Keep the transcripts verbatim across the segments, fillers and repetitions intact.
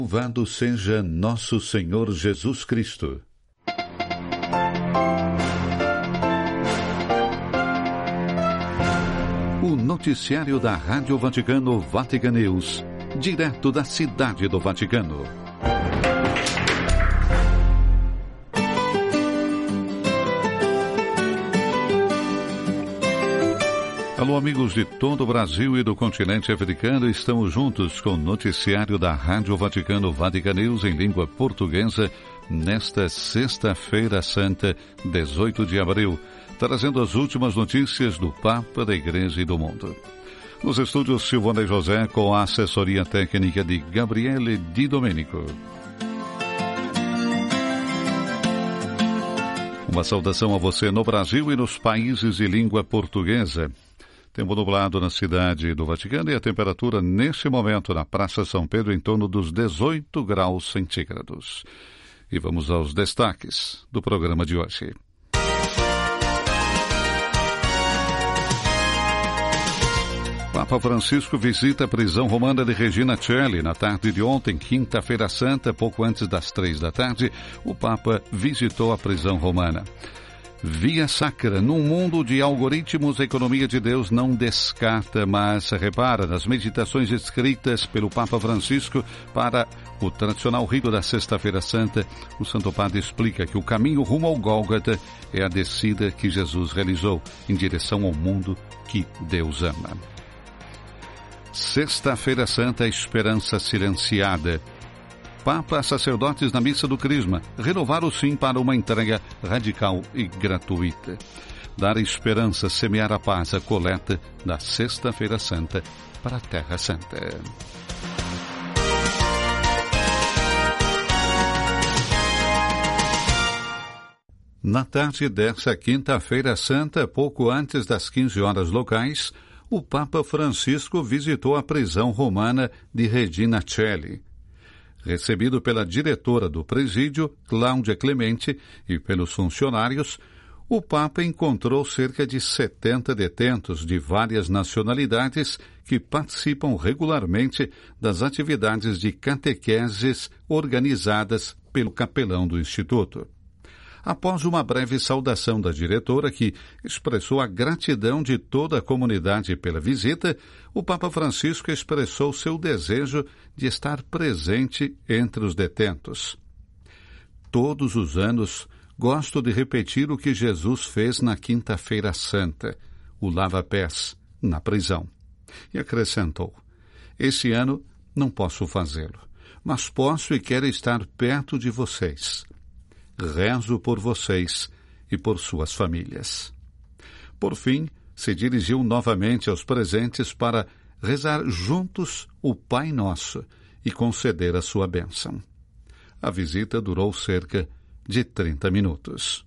Louvado seja nosso Senhor Jesus Cristo. O noticiário da Rádio Vaticano Vatican News, direto da Cidade do Vaticano. Alô, amigos de todo o Brasil e do continente africano, estamos juntos com o noticiário da Rádio Vaticano Vatican News em língua portuguesa nesta sexta-feira santa, dezoito de abril, trazendo as últimas notícias do Papa, da Igreja e do mundo. Nos estúdios Silvana e José, com a assessoria técnica de Gabriele Di Domenico. Uma saudação a você no Brasil e nos países de língua portuguesa. Tempo nublado na cidade do Vaticano e a temperatura neste momento na Praça São Pedro em torno dos dezoito graus centígrados. E vamos aos destaques do programa de hoje. Papa Francisco visita a prisão romana de Regina Coeli. Na tarde de ontem, quinta-feira santa, pouco antes das três da tarde, o Papa visitou a prisão romana. Via Sacra, num mundo de algoritmos, a economia de Deus não descarta, mas repara nas meditações escritas pelo Papa Francisco para o tradicional rito da Sexta-feira Santa. O Santo Padre explica que o caminho rumo ao Gólgota é a descida que Jesus realizou em direção ao mundo que Deus ama. Sexta-feira Santa, a esperança silenciada. Papa, sacerdotes na missa do Crisma, renovar o sim para uma entrega radical e gratuita. Dar esperança, semear a paz, a coleta da Sexta-feira Santa para a Terra Santa. Na tarde dessa quinta-feira santa, pouco antes das quinze horas locais, o Papa Francisco visitou a prisão romana de Regina Coeli. Recebido pela diretora do presídio, Cláudia Clemente, e pelos funcionários, o Papa encontrou cerca de setenta detentos de várias nacionalidades que participam regularmente das atividades de catequeses organizadas pelo capelão do Instituto. Após uma breve saudação da diretora, que expressou a gratidão de toda a comunidade pela visita, o Papa Francisco expressou seu desejo de estar presente entre os detentos. Todos os anos, gosto de repetir o que Jesus fez na Quinta-feira Santa, o lava-pés, na prisão. E acrescentou, esse ano não posso fazê-lo, mas posso e quero estar perto de vocês. Rezo por vocês e por suas famílias. Por fim, se dirigiu novamente aos presentes para rezar juntos o Pai Nosso e conceder a sua bênção. A visita durou cerca de trinta minutos.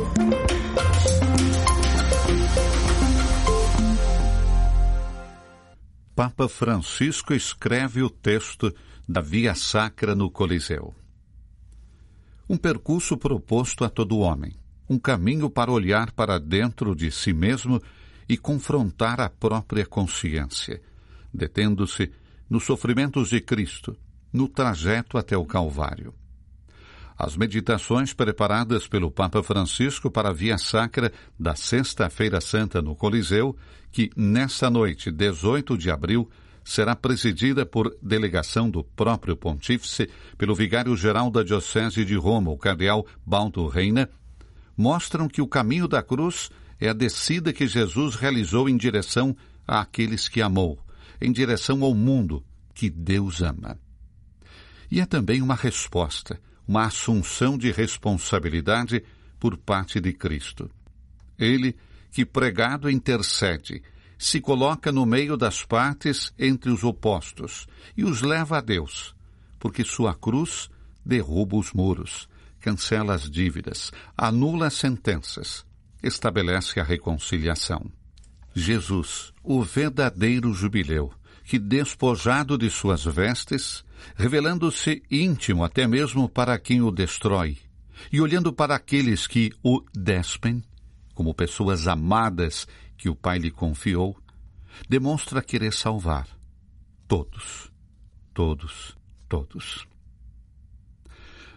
Papa Francisco escreve o texto da Via Sacra no Coliseu. Um percurso proposto a todo homem, um caminho para olhar para dentro de si mesmo e confrontar a própria consciência, detendo-se nos sofrimentos de Cristo, no trajeto até o Calvário. As meditações preparadas pelo Papa Francisco para a Via Sacra da Sexta-feira Santa no Coliseu, que nesta noite, dezoito de abril, será presidida por delegação do próprio Pontífice pelo Vigário-Geral da Diocese de Roma, o cardeal Baldo Reina, mostram que o caminho da cruz é a descida que Jesus realizou em direção àqueles que amou, em direção ao mundo que Deus ama. E é também uma resposta, uma assunção de responsabilidade por parte de Cristo. Ele, que pregado intercede, se coloca no meio das partes entre os opostos e os leva a Deus, porque sua cruz derruba os muros, cancela as dívidas, anula as sentenças, estabelece a reconciliação. Jesus, o verdadeiro jubileu, que despojado de suas vestes, revelando-se íntimo até mesmo para quem o destrói, e olhando para aqueles que o despem, como pessoas amadas que o Pai lhe confiou, demonstra querer salvar todos, todos, todos.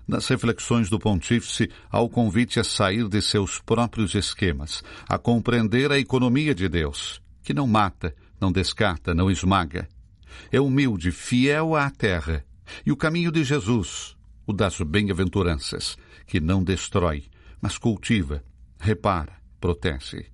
Nas reflexões do pontífice, há o convite a sair de seus próprios esquemas, a compreender a economia de Deus, que não mata, não descarta, não esmaga. É humilde, fiel à terra, e o caminho de Jesus, o das bem-aventuranças, que não destrói, mas cultiva, repara, protege.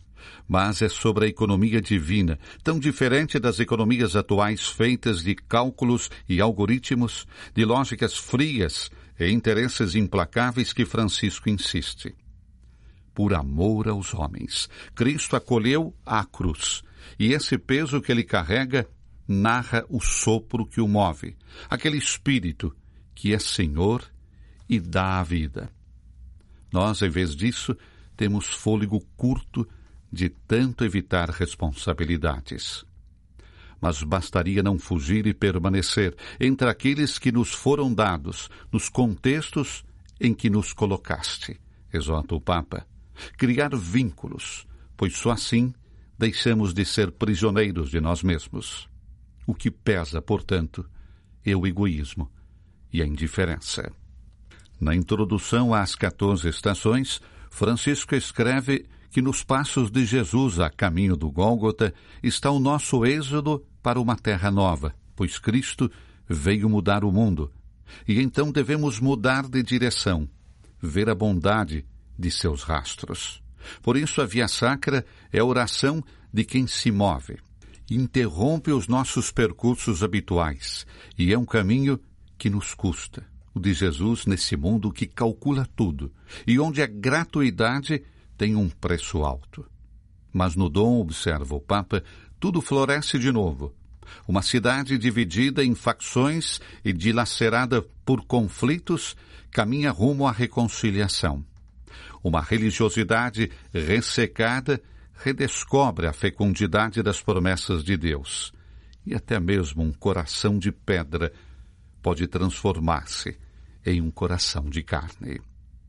Mas é sobre a economia divina, tão diferente das economias atuais feitas de cálculos e algoritmos, de lógicas frias e interesses implacáveis, que Francisco insiste. Por amor aos homens, Cristo acolheu a cruz, e esse peso que ele carrega narra o sopro que o move, aquele espírito que é Senhor e dá a vida. Nós, em vez disso, temos fôlego curto de tanto evitar responsabilidades. Mas bastaria não fugir e permanecer entre aqueles que nos foram dados, nos contextos em que nos colocaste, exorta o Papa. Criar vínculos, pois só assim deixamos de ser prisioneiros de nós mesmos. O que pesa, portanto, é o egoísmo e a indiferença. Na introdução às quatorze estações, Francisco escreve que nos passos de Jesus a caminho do Gólgota está o nosso êxodo para uma terra nova, pois Cristo veio mudar o mundo. E então devemos mudar de direção, ver a bondade de seus rastros. Por isso a Via Sacra é a oração de quem se move, interrompe os nossos percursos habituais, e é um caminho que nos custa, o de Jesus nesse mundo que calcula tudo, e onde a gratuidade tem um preço alto. Mas no dom, observa o Papa, tudo floresce de novo. Uma cidade dividida em facções e dilacerada por conflitos caminha rumo à reconciliação. Uma religiosidade ressecada redescobre a fecundidade das promessas de Deus. E até mesmo um coração de pedra pode transformar-se em um coração de carne.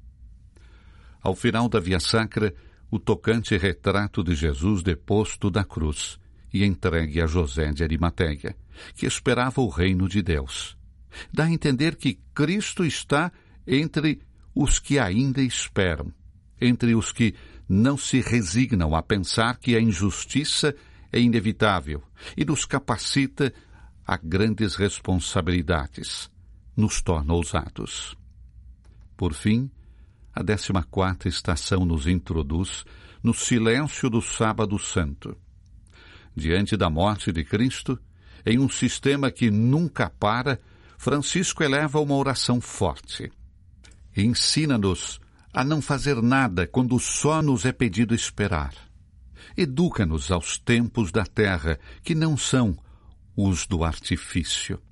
Ao final da Via Sacra, o tocante retrato de Jesus deposto da cruz e entregue a José de Arimateia, que esperava o reino de Deus. Dá a entender que Cristo está entre os que ainda esperam, entre os que não se resignam a pensar que a injustiça é inevitável e nos capacita a grandes responsabilidades, nos torna ousados. Por fim, a décima quarta estação nos introduz no silêncio do Sábado Santo. Diante da morte de Cristo, em um sistema que nunca para, Francisco eleva uma oração forte. Ensina-nos a não fazer nada quando só nos é pedido esperar. Educa-nos aos tempos da terra, que não são os do artifício.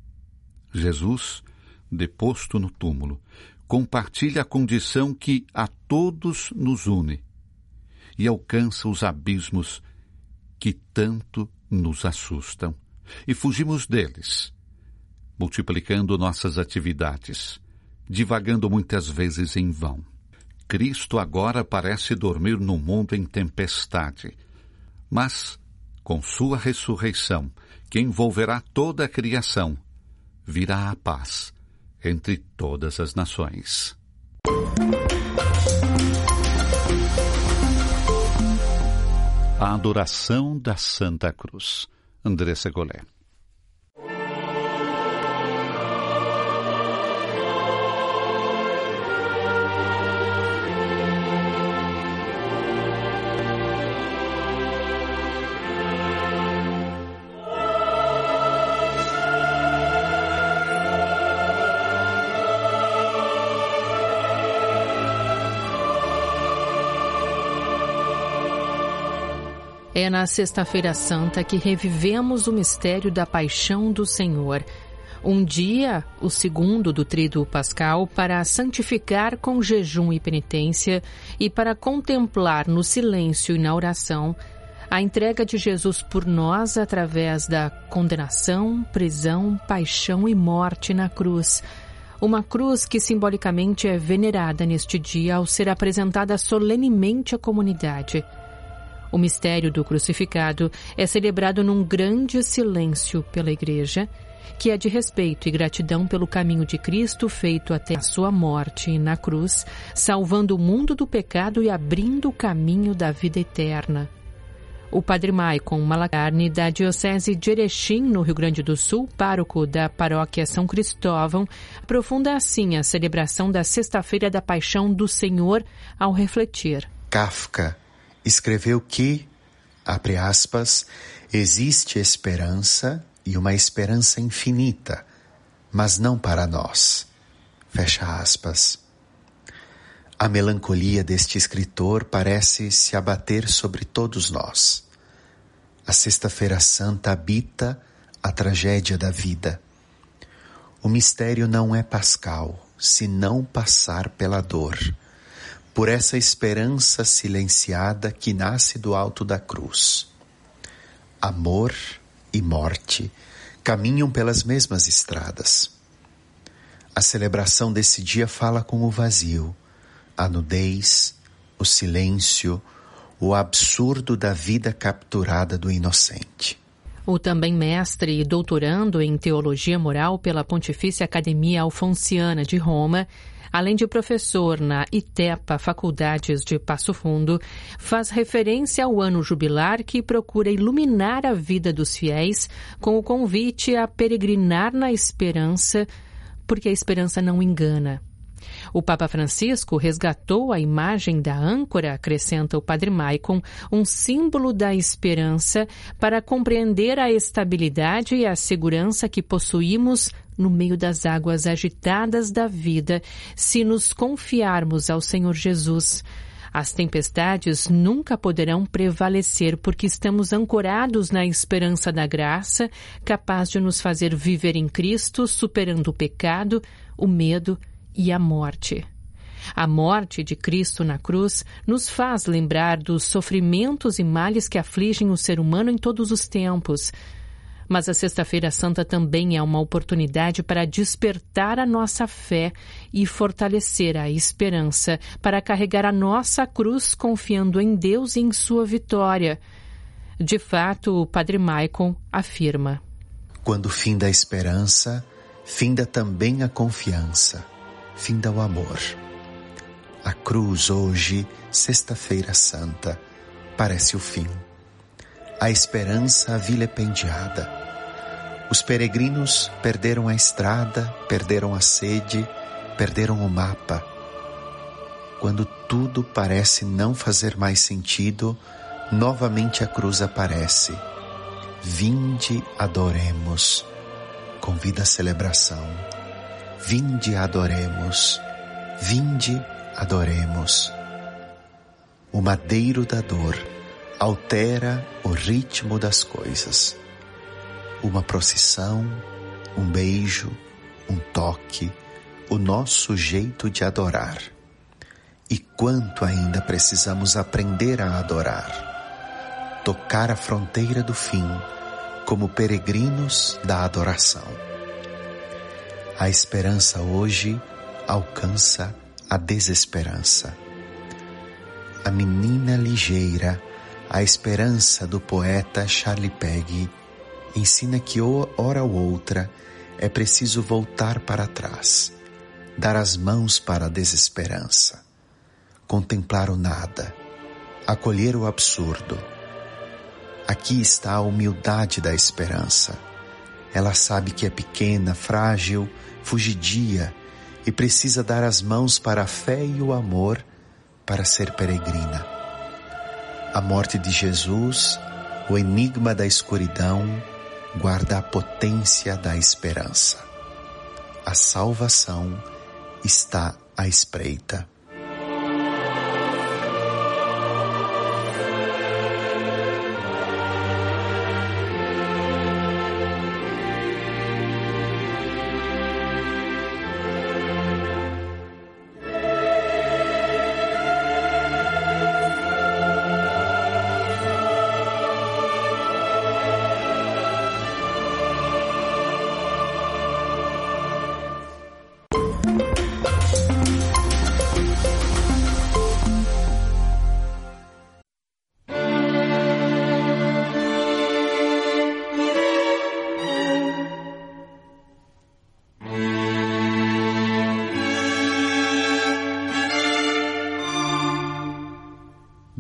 Jesus, deposto no túmulo, compartilha a condição que a todos nos une e alcança os abismos que tanto nos assustam, e fugimos deles, multiplicando nossas atividades, divagando muitas vezes em vão. Cristo agora parece dormir no mundo em tempestade, mas, com sua ressurreição, que envolverá toda a criação, virá a paz entre todas as nações. A adoração da Santa Cruz. Andressa Golé. É na Sexta-feira Santa que revivemos o mistério da Paixão do Senhor. Um dia, o segundo do Tríduo Pascal, para santificar com jejum e penitência e para contemplar no silêncio e na oração a entrega de Jesus por nós através da condenação, prisão, paixão e morte na cruz. Uma cruz que simbolicamente é venerada neste dia ao ser apresentada solenemente à comunidade. O mistério do crucificado é celebrado num grande silêncio pela Igreja que é de respeito e gratidão pelo caminho de Cristo feito até a sua morte na cruz, salvando o mundo do pecado e abrindo o caminho da vida eterna. O padre Maicon Malacarne, da Diocese de Erechim, no Rio Grande do Sul, pároco da paróquia São Cristóvão, aprofunda assim a celebração da Sexta-feira da Paixão do Senhor ao refletir. Kafka escreveu que, abre aspas, existe esperança e uma esperança infinita, mas não para nós. Fecha aspas. A melancolia deste escritor parece se abater sobre todos nós. A Sexta-feira Santa habita a tragédia da vida. O mistério não é pascal, senão passar pela dor, por essa esperança silenciada que nasce do alto da cruz. Amor e morte caminham pelas mesmas estradas. A celebração desse dia fala com o vazio, a nudez, o silêncio, o absurdo da vida capturada do inocente. O também mestre e doutorando em Teologia Moral pela Pontifícia Academia Alfonsiana de Roma, além de professor na ITEPA Faculdades de Passo Fundo, faz referência ao ano jubilar que procura iluminar a vida dos fiéis com o convite a peregrinar na esperança, porque a esperança não engana. O Papa Francisco resgatou a imagem da âncora, acrescenta o padre Maicon, um símbolo da esperança para compreender a estabilidade e a segurança que possuímos no meio das águas agitadas da vida, se nos confiarmos ao Senhor Jesus. As tempestades nunca poderão prevalecer porque estamos ancorados na esperança da graça, capaz de nos fazer viver em Cristo, superando o pecado, o medo e a morte. A morte de Cristo na cruz nos faz lembrar dos sofrimentos e males que afligem o ser humano em todos os tempos. Mas a Sexta-feira Santa também é uma oportunidade para despertar a nossa fé e fortalecer a esperança, para carregar a nossa cruz confiando em Deus e em sua vitória. De fato, o padre Maicon afirma: quando finda a esperança, finda também a confiança, finda o amor. A cruz hoje, Sexta-feira Santa, parece o fim. A esperança vilipendiada. Os peregrinos perderam a estrada, perderam a sede, perderam o mapa. Quando tudo parece não fazer mais sentido, novamente a cruz aparece. Vinde, adoremos. Convida a celebração. Vinde, adoremos. Vinde, adoremos. O madeiro da dor altera o ritmo das coisas. Uma procissão, um beijo, um toque, o nosso jeito de adorar. E quanto ainda precisamos aprender a adorar, tocar a fronteira do fim, como peregrinos da adoração. A esperança hoje alcança a desesperança. A menina ligeira, a esperança do poeta Charlie Pegg, ensina que hora ou outra é preciso voltar para trás, dar as mãos para a desesperança, contemplar o nada, acolher o absurdo. Aqui está a humildade da esperança. Ela sabe que é pequena, frágil, fugidia e precisa dar as mãos para a fé e o amor para ser peregrina. A morte de Jesus, o enigma da escuridão, guarda a potência da esperança. A salvação está à espreita.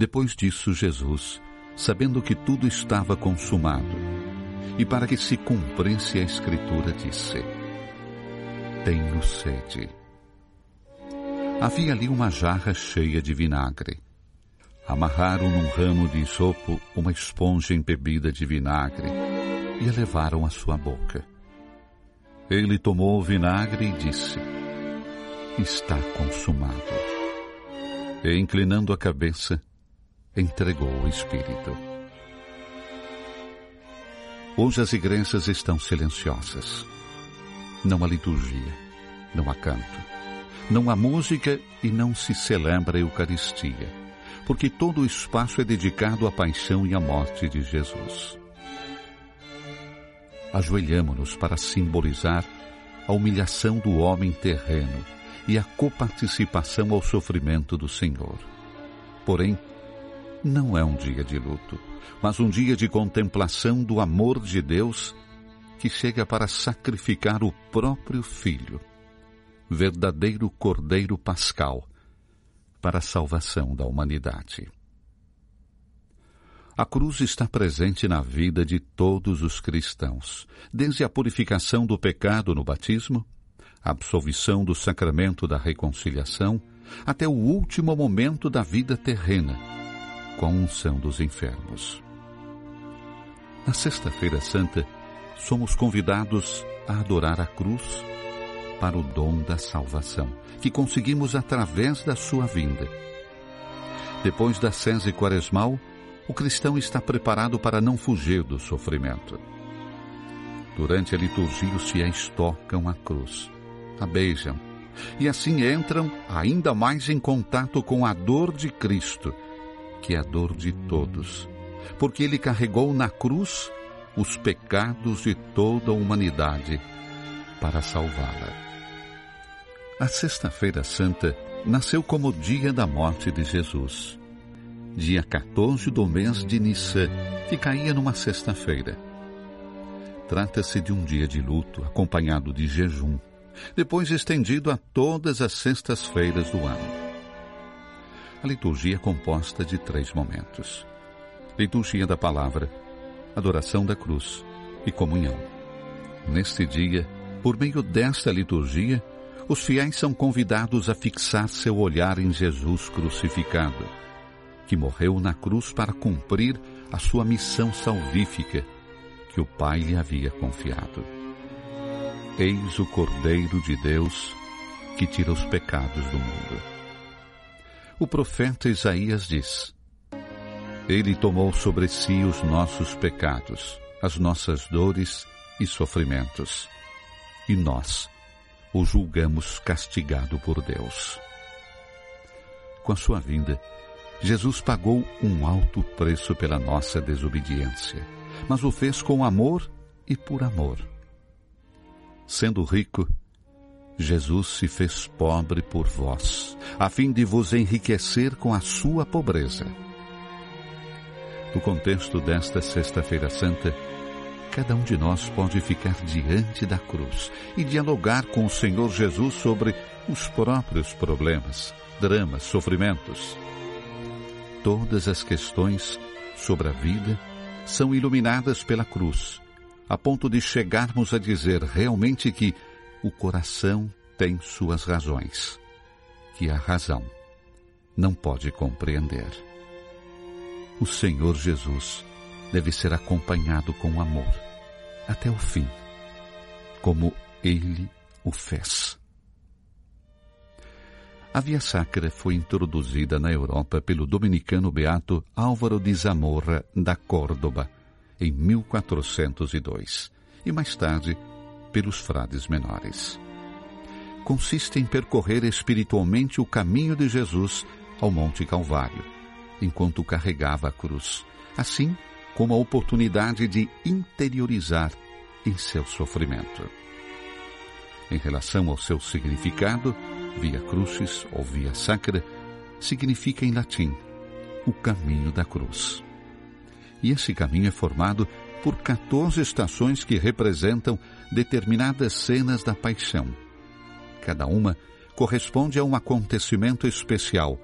Depois disso, Jesus, sabendo que tudo estava consumado, e para que se cumprisse a Escritura, disse: Tenho sede. Havia ali uma jarra cheia de vinagre. Amarraram num ramo de isopo uma esponja embebida de vinagre e a levaram à sua boca. Ele tomou o vinagre e disse: Está consumado. E, inclinando a cabeça, entregou o Espírito. Hoje as igrejas estão silenciosas. Não há liturgia, não há canto, não há música e não se celebra a Eucaristia, porque todo o espaço é dedicado à paixão e à morte de Jesus. Ajoelhamo-nos para simbolizar a humilhação do homem terreno e a coparticipação ao sofrimento do Senhor. Porém, não é um dia de luto, mas um dia de contemplação do amor de Deus que chega para sacrificar o próprio Filho, verdadeiro Cordeiro Pascal, para a salvação da humanidade. A cruz está presente na vida de todos os cristãos, desde a purificação do pecado no batismo, a absolvição do sacramento da reconciliação, até o último momento da vida terrena, com a unção dos enfermos. Na Sexta-feira Santa, somos convidados a adorar a cruz para o dom da salvação, que conseguimos através da sua vinda. Depois da Sese Quaresmal, o cristão está preparado para não fugir do sofrimento. Durante a liturgia, os fiéis tocam a cruz, a beijam, e assim entram ainda mais em contato com a dor de Cristo, que é a dor de todos, porque ele carregou na cruz os pecados de toda a humanidade para salvá-la. A Sexta-feira Santa nasceu como dia da morte de Jesus, dia quatorze do mês de Nissan, que caía numa sexta-feira. Trata-se de um dia de luto, acompanhado de jejum, depois estendido a todas as sextas-feiras do ano. A liturgia é composta de três momentos: liturgia da palavra, adoração da cruz e comunhão. Neste dia, por meio desta liturgia, os fiéis são convidados a fixar seu olhar em Jesus crucificado, que morreu na cruz para cumprir a sua missão salvífica que o Pai lhe havia confiado. Eis o Cordeiro de Deus que tira os pecados do mundo. O profeta Isaías diz: Ele tomou sobre si os nossos pecados, as nossas dores e sofrimentos, e nós o julgamos castigado por Deus. Com a sua vinda, Jesus pagou um alto preço pela nossa desobediência, mas o fez com amor e por amor. Sendo rico, Jesus se fez pobre por vós, a fim de vos enriquecer com a sua pobreza. No contexto desta Sexta-feira Santa, cada um de nós pode ficar diante da cruz e dialogar com o Senhor Jesus sobre os próprios problemas, dramas, sofrimentos. Todas as questões sobre a vida são iluminadas pela cruz, a ponto de chegarmos a dizer realmente que o coração tem suas razões, que a razão não pode compreender. O Senhor Jesus deve ser acompanhado com amor até o fim, como Ele o fez. A Via Sacra foi introduzida na Europa pelo dominicano beato Álvaro de Zamora da Córdoba em mil quatrocentos e dois e mais tarde pelos frades menores. Consiste em percorrer espiritualmente o caminho de Jesus ao Monte Calvário, enquanto carregava a cruz, assim como a oportunidade de interiorizar em seu sofrimento. Em relação ao seu significado, Via Crucis ou Via Sacra significa em latim o caminho da cruz. E esse caminho é formado por quatorze estações que representam determinadas cenas da paixão. Cada uma corresponde a um acontecimento especial,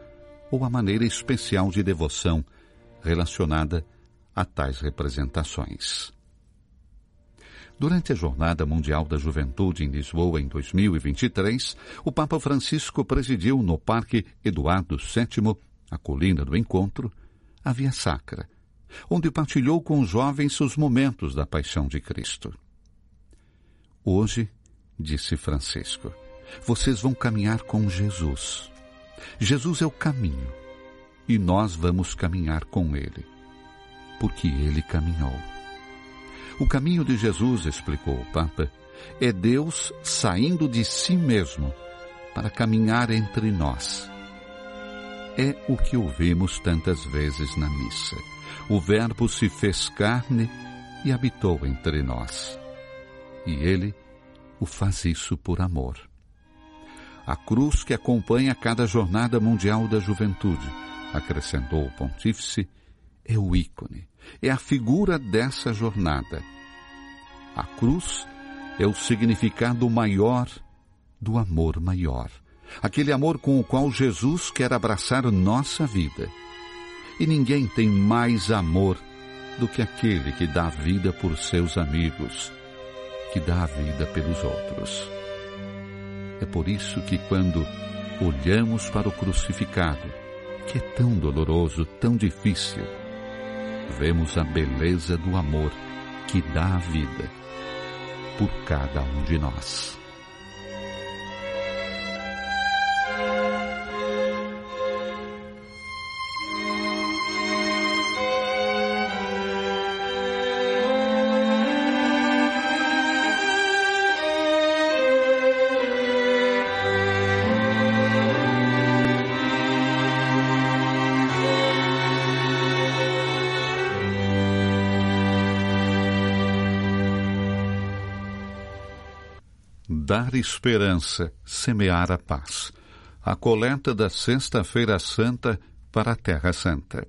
ou a maneira especial de devoção relacionada a tais representações. Durante a Jornada Mundial da Juventude em Lisboa em dois mil e vinte e três, o Papa Francisco presidiu no Parque Eduardo sétimo, a Colina do Encontro, a Via Sacra, onde partilhou com os jovens os momentos da Paixão de Cristo. Hoje, disse Francisco, vocês vão caminhar com Jesus. Jesus é o caminho, e nós vamos caminhar com Ele, porque Ele caminhou. O caminho de Jesus, explicou o Papa, é Deus saindo de si mesmo para caminhar entre nós. É o que ouvimos tantas vezes na missa. O Verbo se fez carne e habitou entre nós. E Ele o faz isso por amor. A cruz que acompanha cada Jornada Mundial da Juventude, acrescentou o Pontífice, é o ícone, é a figura dessa jornada. A cruz é o significado maior do amor maior, aquele amor com o qual Jesus quer abraçar nossa vida. E ninguém tem mais amor do que aquele que dá a vida por seus amigos, que dá a vida pelos outros. É por isso que quando olhamos para o crucificado, que é tão doloroso, tão difícil, vemos a beleza do amor que dá a vida por cada um de nós. Dar esperança, semear a paz. A coleta da Sexta-feira Santa para a Terra Santa.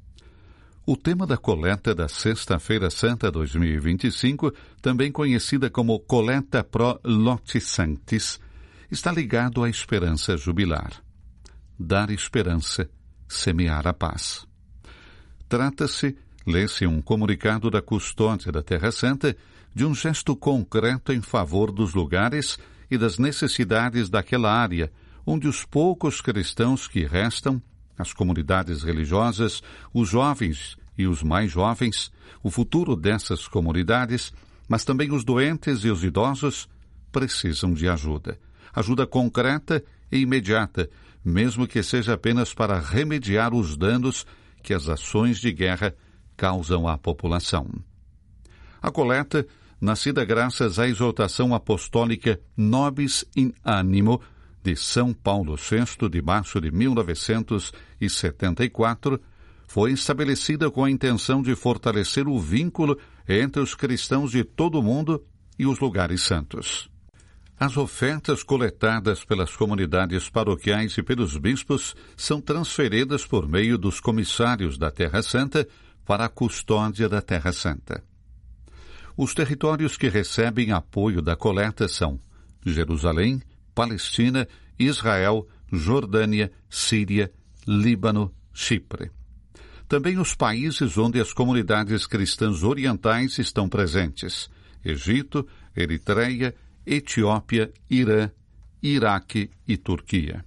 O tema da coleta da Sexta-feira Santa dois mil e vinte e cinco, também conhecida como Coleta Pro Lotti Sanctis, está ligado à esperança jubilar. Dar esperança, semear a paz. Trata-se, lê-se um comunicado da Custódia da Terra Santa, de um gesto concreto em favor dos lugares e das necessidades daquela área, onde os poucos cristãos que restam, as comunidades religiosas, os jovens e os mais jovens, o futuro dessas comunidades, mas também os doentes e os idosos, precisam de ajuda. Ajuda concreta e imediata, mesmo que seja apenas para remediar os danos que as ações de guerra causam à população. A coleta, nascida graças à exortação apostólica Nobis in Animo, de São Paulo sexto, de março de mil novecentos e setenta e quatro, foi estabelecida com a intenção de fortalecer o vínculo entre os cristãos de todo o mundo e os lugares santos. As ofertas coletadas pelas comunidades paroquiais e pelos bispos são transferidas por meio dos comissários da Terra Santa para a Custódia da Terra Santa. Os territórios que recebem apoio da coleta são Jerusalém, Palestina, Israel, Jordânia, Síria, Líbano, Chipre. Também os países onde as comunidades cristãs orientais estão presentes: Egito, Eritreia, Etiópia, Irã, Iraque e Turquia.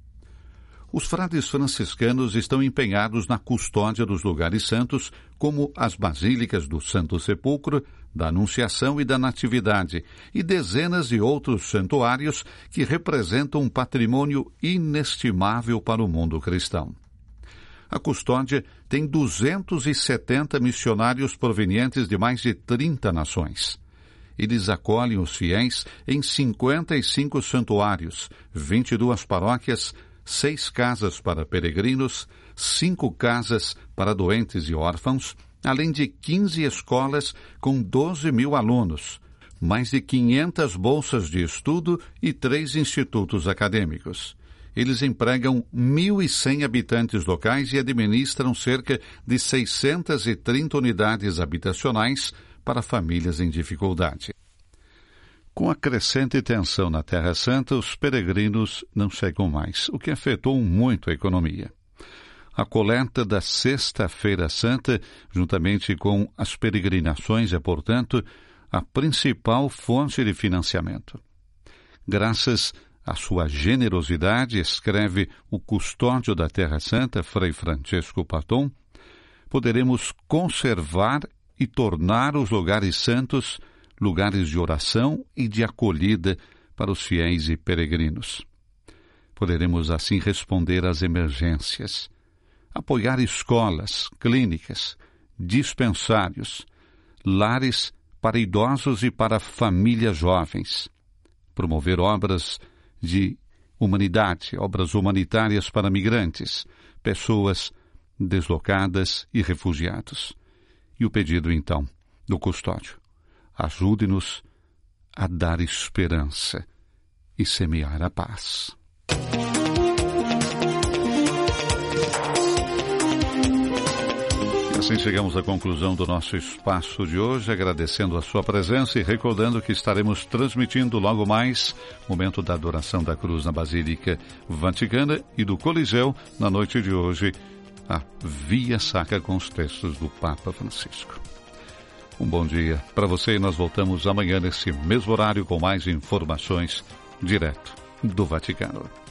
Os frades franciscanos estão empenhados na custódia dos lugares santos, como as basílicas do Santo Sepulcro, da Anunciação e da Natividade, e dezenas de outros santuários que representam um patrimônio inestimável para o mundo cristão. A custódia tem duzentos e setenta missionários provenientes de mais de trinta nações. Eles acolhem os fiéis em cinquenta e cinco santuários, vinte e duas paróquias, seis casas para peregrinos, cinco casas para doentes e órfãos, além de quinze escolas com doze mil alunos, mais de quinhentas bolsas de estudo e três institutos acadêmicos. Eles empregam mil e cem habitantes locais e administram cerca de seiscentas e trinta unidades habitacionais para famílias em dificuldade. Com a crescente tensão na Terra Santa, os peregrinos não chegam mais, o que afetou muito a economia. A coleta da Sexta-feira Santa, juntamente com as peregrinações, é, portanto, a principal fonte de financiamento. Graças à sua generosidade, escreve o custódio da Terra Santa, Frei Francisco Paton, poderemos conservar e tornar os lugares santos lugares de oração e de acolhida para os fiéis e peregrinos. Poderemos assim responder às emergências, apoiar escolas, clínicas, dispensários, lares para idosos e para famílias jovens, promover obras de humanidade, obras humanitárias para migrantes, pessoas deslocadas e refugiados. E o pedido, então, do custódio: ajude-nos a dar esperança e semear a paz. E assim chegamos à conclusão do nosso espaço de hoje, agradecendo a sua presença e recordando que estaremos transmitindo logo mais o momento da adoração da cruz na Basílica Vaticana e do Coliseu na noite de hoje, a Via Sacra com os textos do Papa Francisco. Um bom dia para você e nós voltamos amanhã nesse mesmo horário com mais informações direto do Vaticano.